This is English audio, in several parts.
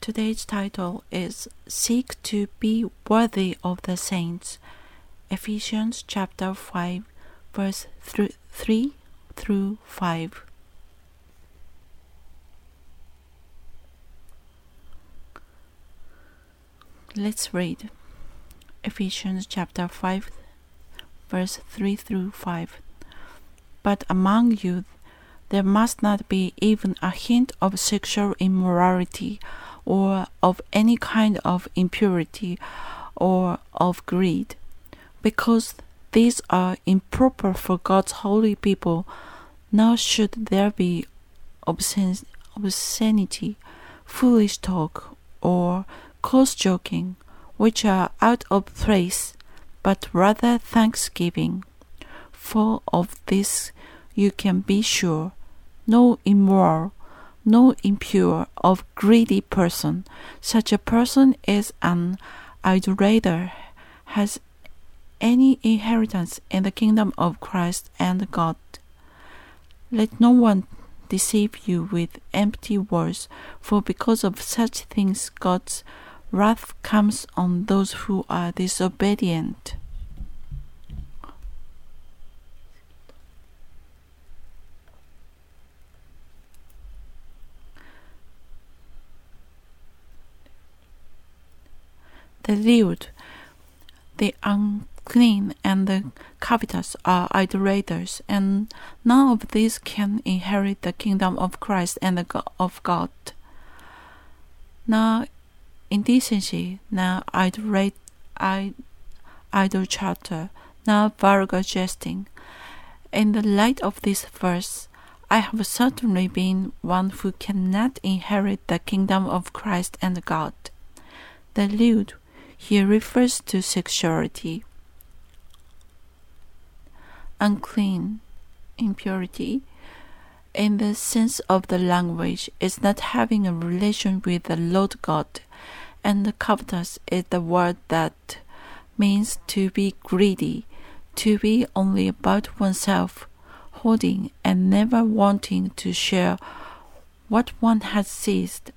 Today's title is Seek to be Worthy of the Saints. Ephesians chapter 5, verse 3 through 5. Let's read. Ephesians chapter 5, verse 3 through 5. But among you there must not be even a hint of sexual immorality, or of any kind of impurity, or of greed, because these are improper for God's holy people. Nor should there be obscenity, foolish talk, or coarse joking, which are out of place, but rather thanksgiving. For of this you can be sure: no immoral, no impure, of greedy person, such a person is an idolater, has any inheritance in the kingdom of Christ and God. Let no one deceive you with empty words, for because of such things God's wrath comes on those who are disobedient. The lewd, the unclean, and the covetous are idolaters, and none of these can inherit the kingdom of Christ and of God. Now indecency, now idle chatter, now vulgar jesting. In the light of this verse, I have certainly been one who cannot inherit the kingdom of Christ and God. The lewd here refers to sexuality. Unclean, impurity, in the sense of the language, is not having a relation with the Lord God, and the covetous is the word that means to be greedy, to be only about oneself, hoarding and never wanting to share what one has seized.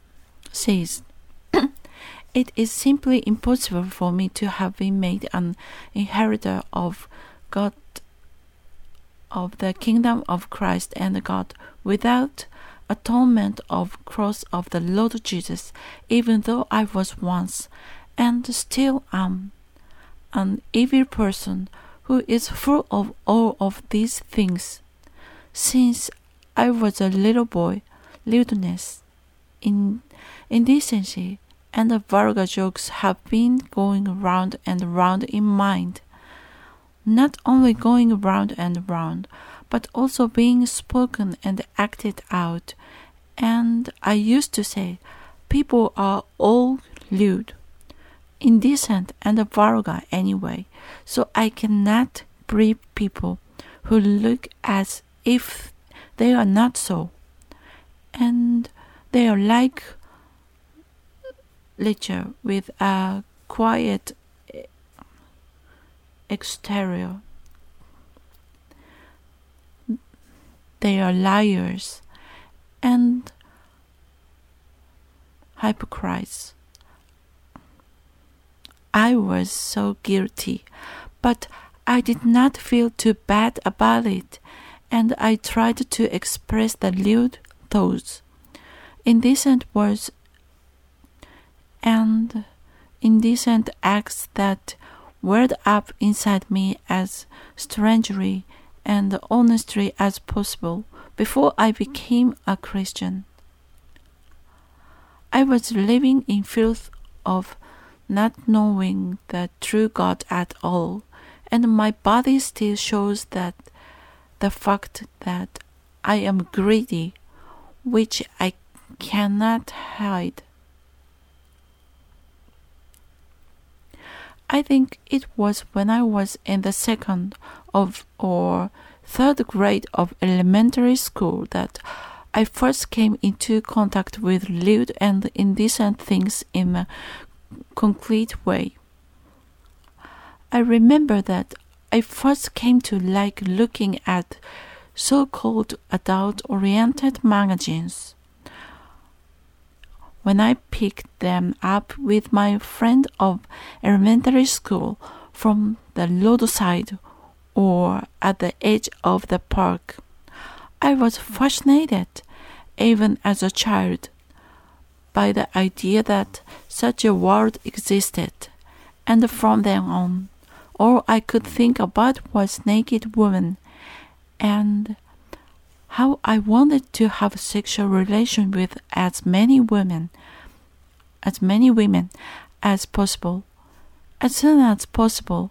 It is simply impossible for me to have been made an inheritor of God, of the kingdom of Christ and God, without atonement of cross of the Lord Jesus, even though I was once, and still am, an evil person who is full of all of these things. Since I was a little boy, lewdness, indecency, and the vulgar jokes have been going round and round in mind, not only going round and round, but also being spoken and acted out. And I used to say, people are all lewd, indecent, and vulgar anyway, so I cannot breed people who look as if they are not so, and they are like lecher with a quiet exterior. They are liars and hypocrites. I was so guilty, but I did not feel too bad about it, and I tried to express the lewd thoughts, indecent words, and indecent acts that welled up inside me as strangely and honestly as possible before I became a Christian. I was living in filth of not knowing the true God at all, and my body still shows that the fact that I am greedy, which I cannot hide. I think it was when I was in the second or third grade of elementary school that I first came into contact with lewd and indecent things in a concrete way. I remember that I first came to like looking at so-called adult-oriented magazines. when I picked them up with my friend of elementary school from the roadside or at the edge of the park. I was fascinated, even as a child, by the idea that such a world existed, and from then on, all I could think about was naked women, and how I wanted to have sexual relation with as many women as possible, as soon as possible.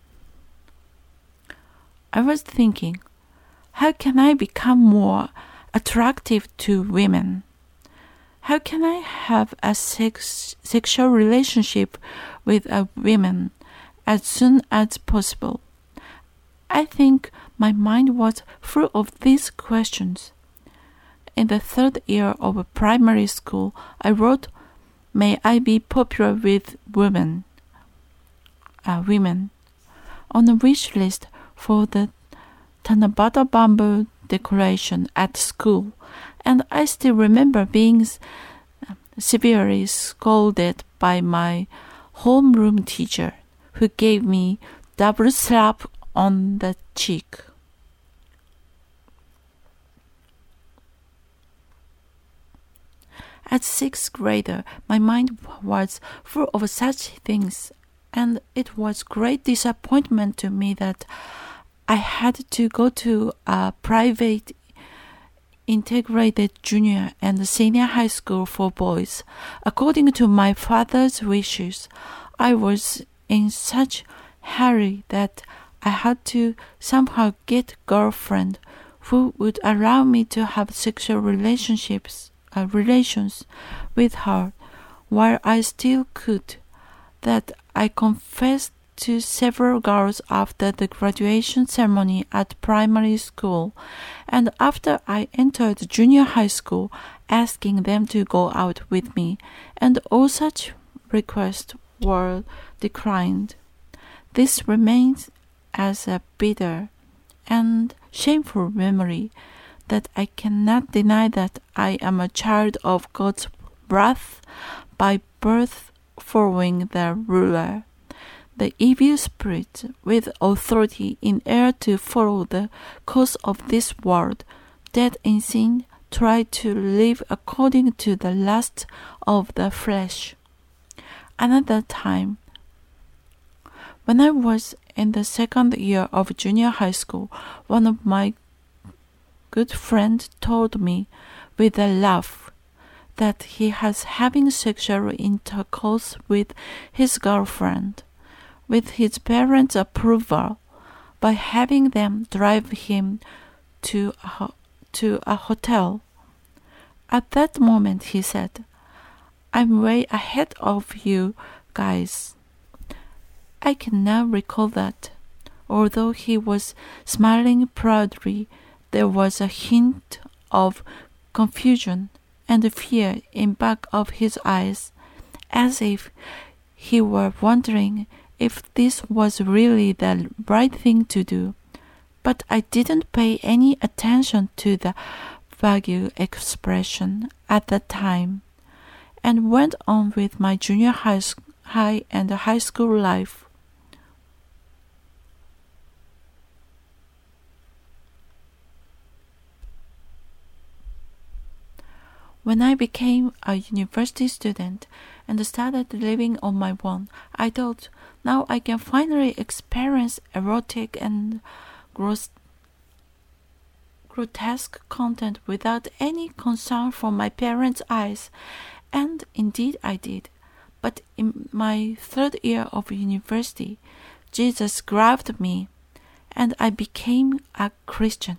I was thinking, how can I become more attractive to women? How can I have a sexual relationship with a woman as soon as possible? I think my mind was full of these questions. In the third year of primary school, I wrote, "May I be popular with women," on a wish list for the Tanabata bamboo decoration at school, and I still remember being severely scolded by my homeroom teacher, who gave me double slap on the cheek. As sixth grader, my mind was full of such things, and it was great disappointment to me that I had to go to a private integrated junior and senior high school for boys. According to my father's wishes, I was in such hurry that I had to somehow get a girlfriend who would allow me to have sexual relations with her while I still could. That I confessed to several girls after the graduation ceremony at primary school, and after I entered junior high school, asking them to go out with me, and all such requests were declined. This remains as a bitter and shameful memory that I cannot deny that I am a child of God's wrath by birth, following the ruler, the evil spirit with authority in air to follow the course of this world, that in sin try to live according to the lust of the flesh. Another time, when I was in the second year of junior high school, one of my good friends told me with a laugh that he was having sexual intercourse with his girlfriend, with his parents' approval, by having them drive him to a hotel. At that moment, he said, "I'm way ahead of you guys." I can now recall that, although he was smiling proudly, there was a hint of confusion and fear in back of his eyes, as if he were wondering if this was really the right thing to do. But I didn't pay any attention to the vague expression at that time, and went on with my junior high and high school life. When I became a university student and started living on my own, I thought, now I can finally experience erotic and grotesque content without any concern from my parents' eyes, and indeed I did. But in my third year of university, Jesus grabbed me, and I became a Christian.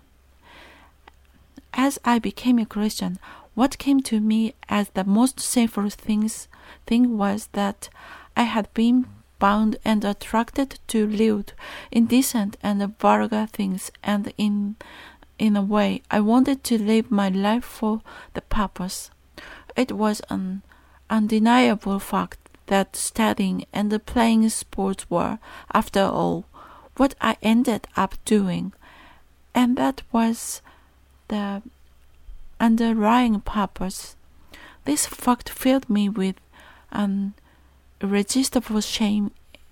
As I became a Christian, what came to me as the most sinful thing was that I had been bound and attracted to lewd, indecent, and vulgar things, and in a way I wanted to live my life for the purpose. It was an undeniable fact that studying and playing sports were, after all, what I ended up doing, and that was the underlying purpose. This fact filled me with an irresistible shame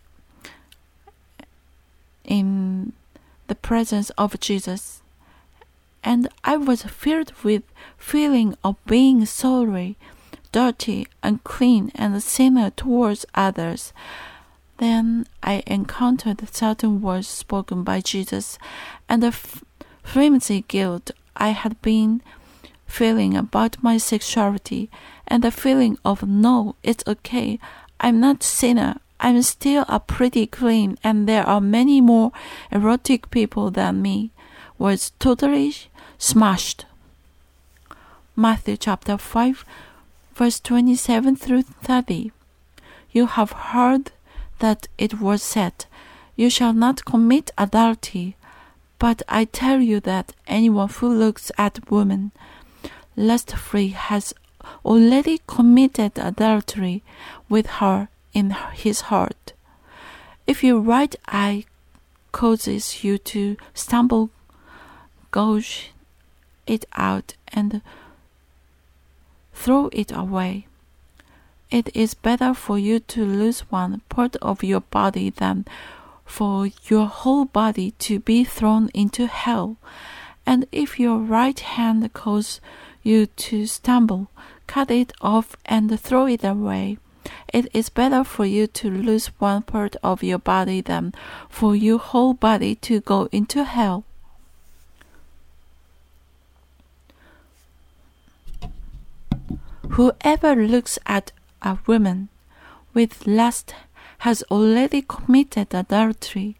in the presence of Jesus, and I was filled with feeling of being sorry, dirty, unclean, and a sinner towards others. Then I encountered certain words spoken by Jesus, and the flimsy guilt I had been feeling about my sexuality, and the feeling of no, it's okay, I'm not a sinner, I'm still a pretty clean, and there are many more erotic people than me, was totally smashed. Matthew chapter 5, verse 27 through 30. You have heard that it was said, you shall not commit adultery. But I tell you that anyone who looks at woman lustfully has already committed adultery with her in his heart. If your right eye causes you to stumble, gouge it out and throw it away. It is better for you to lose one part of your body than for your whole body to be thrown into hell. And if your right hand causes you to stumble, cut it off and throw it away. It is better for you to lose one part of your body than for your whole body to go into hell. Whoever looks at a woman with lust has already committed adultery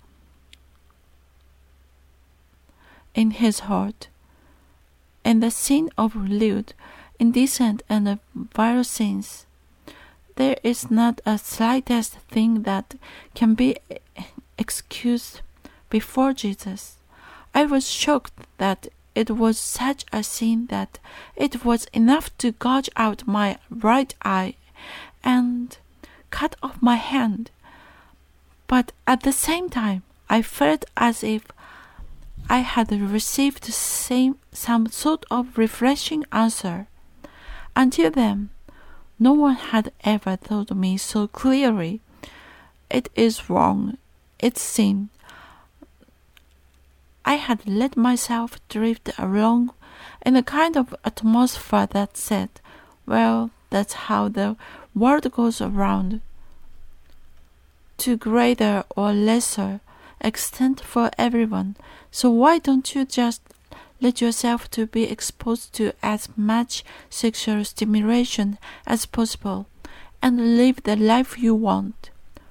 in his heart. And the sin of lewd, indecent, and vile sins, there is not a slightest thing that can be excused before Jesus. I was shocked that it was such a sin that it was enough to gouge out my right eye and cut off my hand. But at the same time, I felt as if I had received some sort of refreshing answer. Until then, no one had ever told me so clearly, it is wrong, it's sin. I had let myself drift along in a kind of atmosphere that said, well, that's how the world goes around, to greater or lesser extent for everyone. So why don't you just let yourself to be exposed to as much sexual stimulation as possible and live the life you want?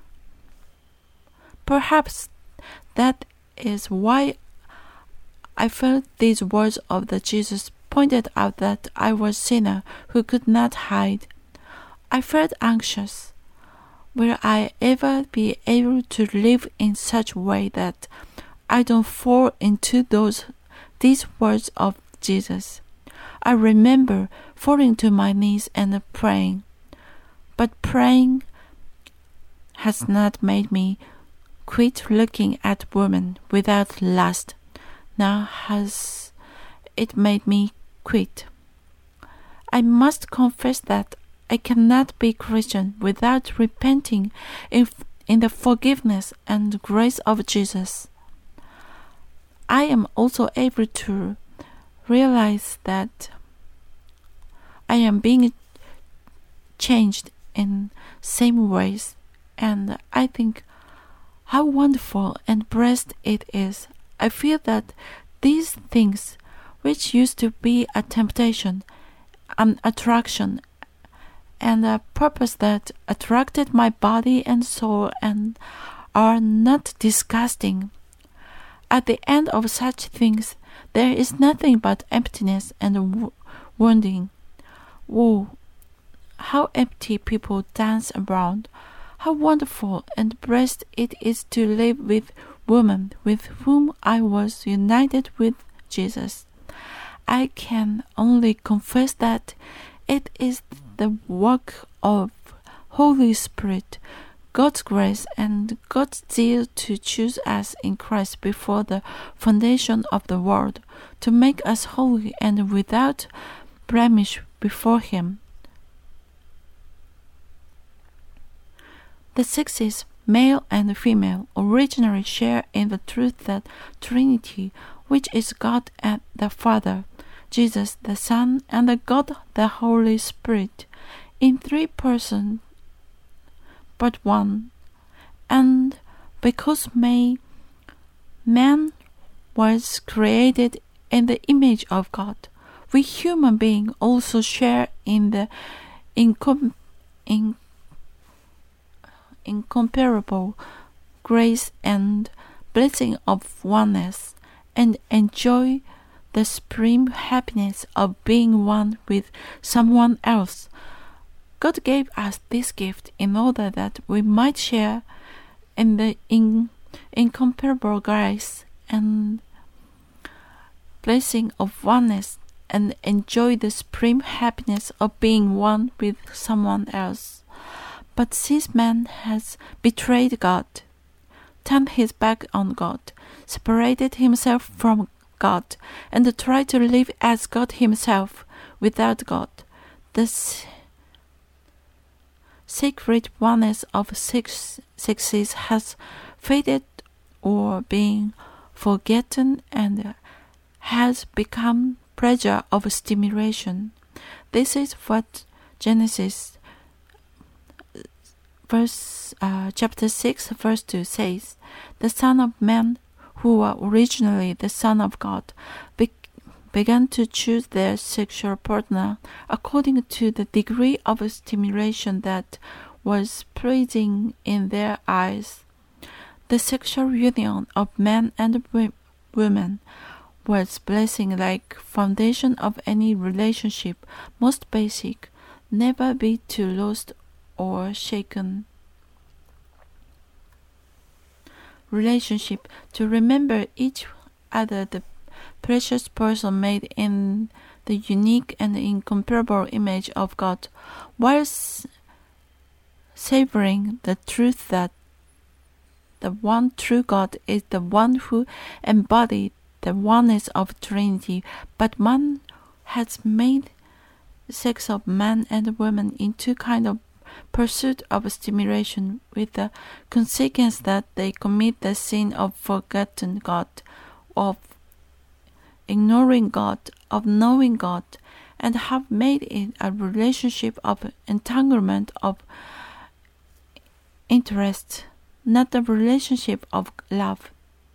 Perhaps that is why I felt these words of the Jesus pointed out that I was a sinner who could not hide. I felt anxious. Will I ever be able to live in such a way that I don't fall into these words of Jesus? I remember falling to my knees and praying. But praying has not made me quit looking at women without lust. Now has it made me quit. I must confess that I cannot be Christian without repenting in the forgiveness and grace of Jesus. I am also able to realize that I am being changed in same ways, and I think how wonderful and blessed it is. I feel that these things, which used to be a temptation, an attraction, and a purpose that attracted my body and soul, and are not disgusting. At the end of such things, there is nothing but emptiness and wounding. Woe! How empty people dance around! How wonderful and blessed it is to live with women with whom I was united with Jesus. I can only confess that it is the work of Holy Spirit, God's grace, and God's zeal to choose us in Christ before the foundation of the world, to make us holy and without blemish before Him. The sexes, male and female, originally share in the truth that Trinity, which is God and the Father, Jesus the Son, and the God the Holy Spirit, in three persons but one. And because man was created in the image of God, we human beings also share in the incomparable grace and blessing of oneness, and enjoy the supreme happiness of being one with someone else. God gave us this gift in order that we might share in the incomparable grace and blessing of oneness, and enjoy the supreme happiness of being one with someone else. But since man has betrayed God, turned his back on God, separated himself from God, and tried to live as God himself without God, the sacred oneness of sexes has faded or been forgotten and has become pleasure of stimulation. This is what Genesis chapter 6 verse 2 says. The Son of Man, who were originally the Son of God, began to choose their sexual partner according to the degree of stimulation that was pleasing in their eyes. The sexual union of man and woman was blessing like foundation of any relationship, most basic, never be too lost or shaken. Relationship, to remember each other the precious person made in the unique and incomparable image of God, while savoring the truth that the one true God is the one who embodied the oneness of Trinity, but man has made sex of man and woman into kind of pursuit of stimulation, with the consequence that they commit the sin of forgetting God, of ignoring God, of knowing God, and have made it a relationship of entanglement, of interest, not a relationship of love.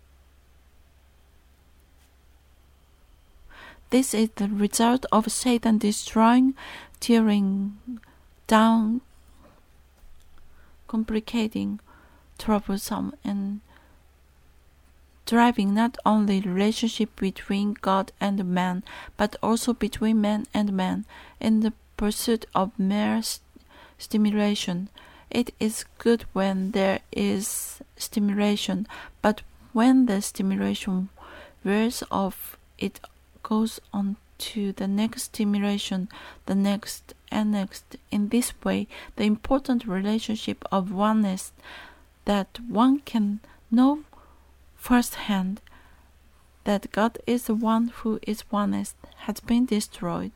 This is the result of Satan destroying, tearing down, complicating, troublesome, and driving not only the relationship between God and man, but also between man and man, in the pursuit of mere stimulation. It is good when there is stimulation, but when the stimulation wears off, it goes on to the next stimulation, the next and next. In this way, the important relationship of oneness that one can know firsthand, that God is the one who is oneness, has been destroyed.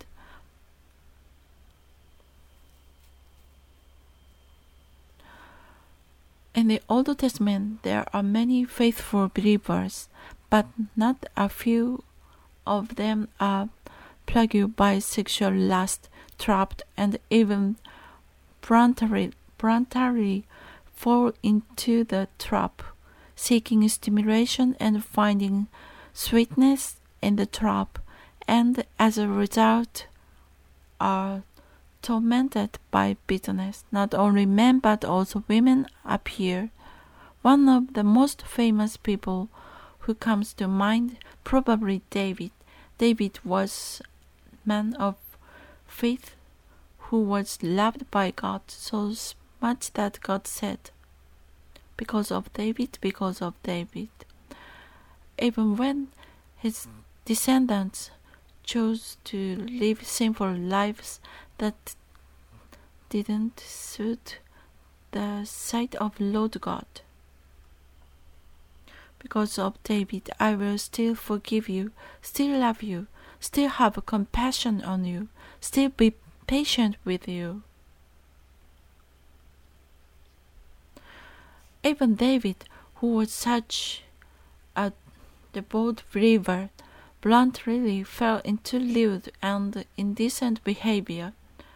In the Old Testament, there are many faithful believers, but not a few of them are plagued by sexual lust, trapped, and even voluntarily fall into the trap, seeking stimulation and finding sweetness in the trap, and as a result are tormented by bitterness. Not only men but also women appear. One of the most famous people who comes to mind, probably David. David was a man of faith who was loved by God so much that God said, because of David, because of David. Even when his descendants chose to live sinful lives that didn't suit the sight of Lord God. Because of David, I will still forgive you, still love you, still have compassion on you, still be patient with you. Even David, who was such a devout believer, bluntly fell into lewd and indecent behavior,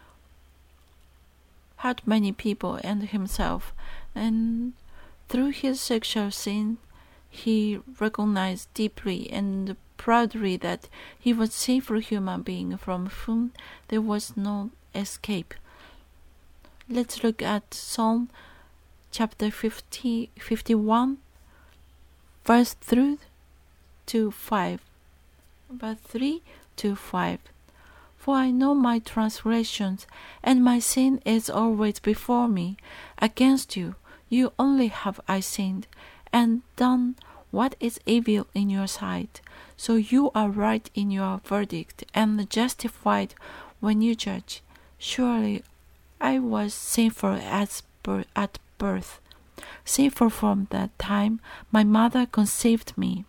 hurt many people and himself, and through his sexual sin, he recognized deeply and proudly that he was a sinful human being from whom there was no escape. Let's look at Psalm chapter 51, verse 3 to 5. Verse 3 to 5. For I know my transgressions, and my sin is always before me. Against you, you only have I sinned, and done what is evil in your sight. So you are right in your verdict, and justified when you judge. Surely I was sinful at birth, sinful from the time my mother conceived me.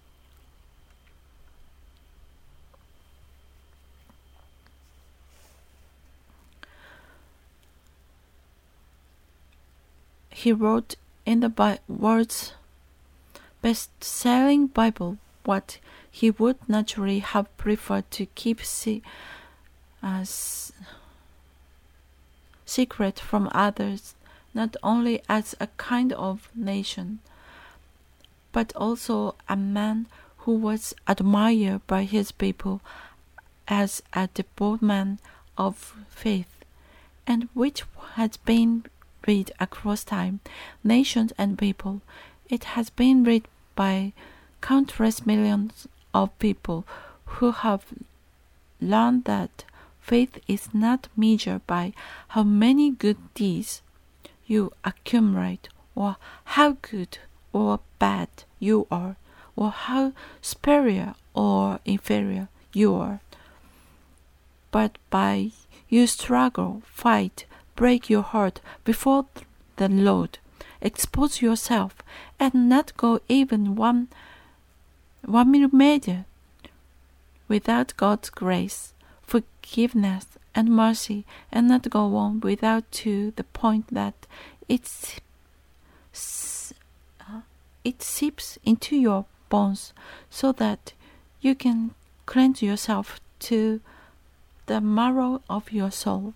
He wrote in the world's best-selling Bible what he would naturally have preferred to keep secret from others, not only as a kind of nation, but also a man who was admired by his people as a devout man of faith, and which has been read across time, nations and people. It has been read by countless millions of people who have learned that faith is not measured by how many good deeds you accumulate, or how good or bad you are, or how superior or inferior you are, but by your struggle, fight, break your heart before the Lord, expose yourself, and not go even one millimeter without God's grace, forgiveness, and mercy, and not go on without to the point that it seeps into your bones, so that you can cleanse yourself to the marrow of your soul.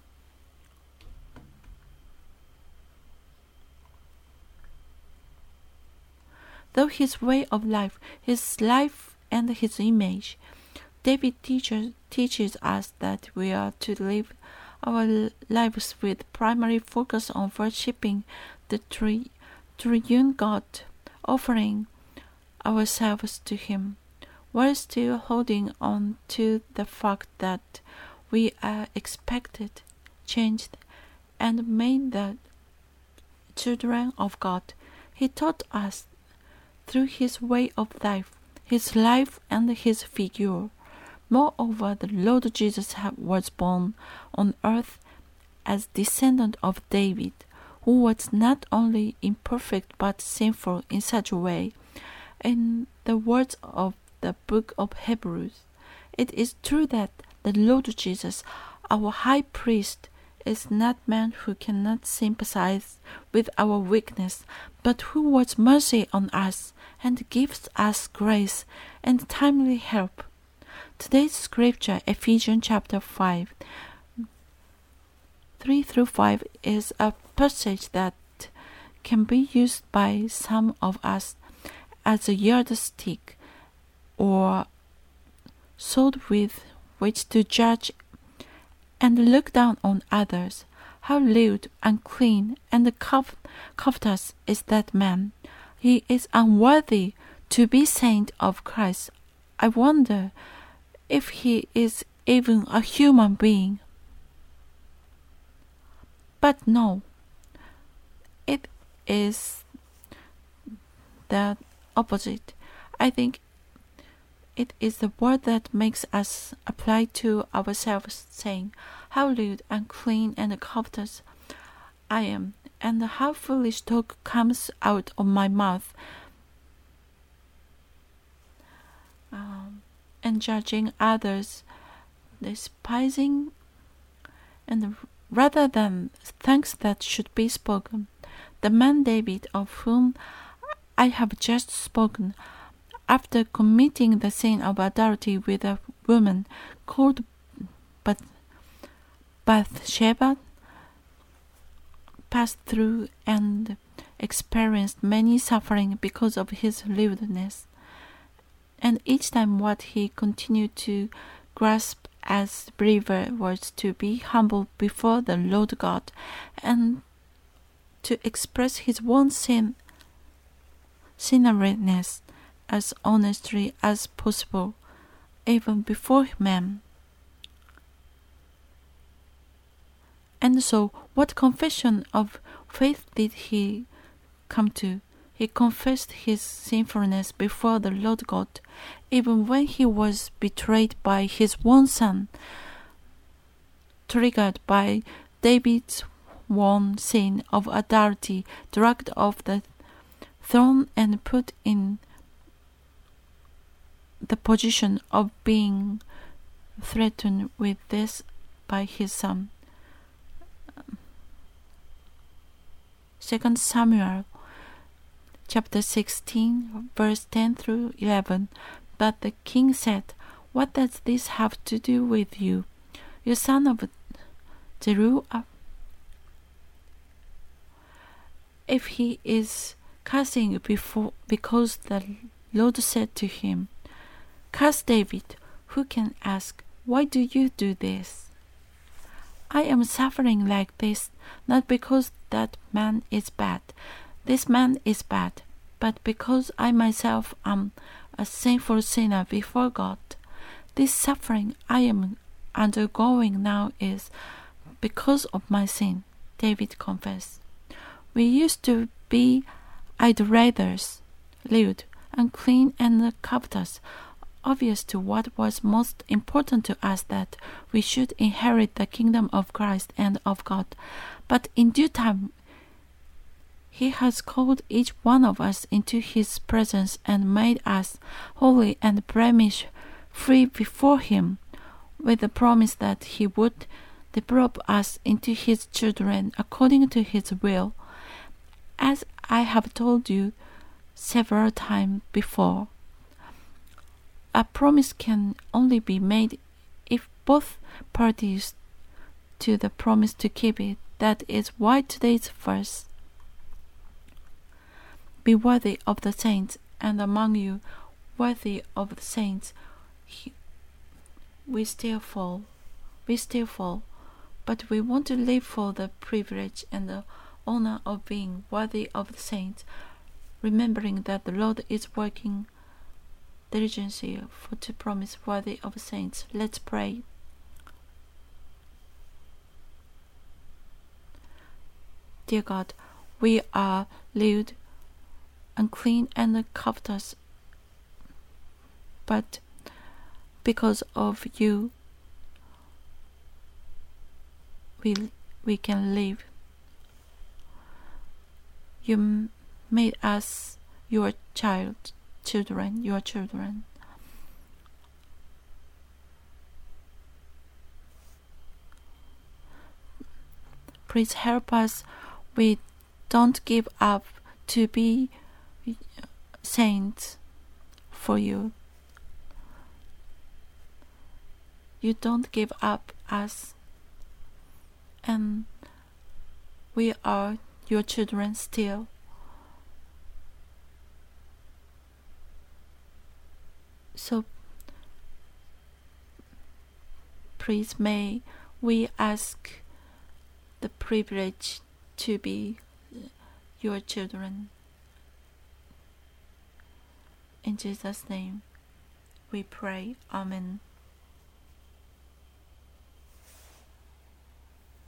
Though his way of life, his life and his image, David teaches us that we are to live our lives with primary focus on worshipping the triune God, offering ourselves to Him, while still holding on to the fact that we are expected, changed, and made the children of God. He taught us through his way of life, his life, and his figure. Moreover, the Lord Jesus was born on earth as descendant of David, who was not only imperfect but sinful in such a way. In the words of the book of Hebrews, it is true that the Lord Jesus, our high priest, is not man who cannot sympathize with our weakness, but who works mercy on us and gives us grace and timely help. Today's scripture, Ephesians chapter 5, 3 through 5, is a passage that can be used by some of us as a yardstick or sword with which to judge and look down on others. How lewd, unclean, and covetous is that man! He is unworthy to be saint of Christ. I wonder if he is even a human being. But no, it is the opposite. I think it is the word that makes us apply to ourselves, saying, how lewd, unclean, and covetous I am, and how foolish talk comes out of my mouth. And judging others, despising, and rather than thanks that should be spoken, The man David, of whom I have just spoken, after committing the sin of adultery with a woman called Bathsheba, passed through and experienced many suffering because of his lewdness. And each time what he continued to grasp as believer was to be humble before the Lord God and to express his own sinnerliness as honestly as possible, even before men. And so, what confession of faith did he come to? He confessed his sinfulness before the Lord God, even when he was betrayed by his own son, triggered by David's one sin of adultery, dragged off the throne and put in the position of being threatened with death by his son. 2 Samuel chapter 16, verse 10 through 11. But the king said, "What does this have to do with you, you son of Zeruiah? If he is cursing you because the Lord said to him, 'Curse David,' who can ask, 'Why do you do this?' I am suffering like this, not because that man is bad. This man is bad, but because I myself am a sinful sinner before God. This suffering I am undergoing now is because of my sin," David confessed. "We used to be idolaters, lewd, unclean, and covetous, obvious to what was most important to us, that we should inherit the kingdom of Christ and of God. But in due time, He has called each one of us into His presence and made us holy and blemish-free before Him, with the promise that He would develop us into His children according to His will. As I have told you several times before, a promise can only be made if both parties to the promise to keep it. That is why today's verse, 'Be worthy of the saints, and among you worthy of the saints,' we still fall, but we want to live for the privilege and the honor of being worthy of the saints, remembering that the Lord is working diligently to promise worthy of saints." Let's pray. Dear God, we are lewd, unclean, and covetous, but because of you, we can live. You made us your children. Please help us. We don't give up to be saints for you. You don't give up us, and we are your children still. So please may we ask the privilege to be your children. In Jesus' name we pray. Amen.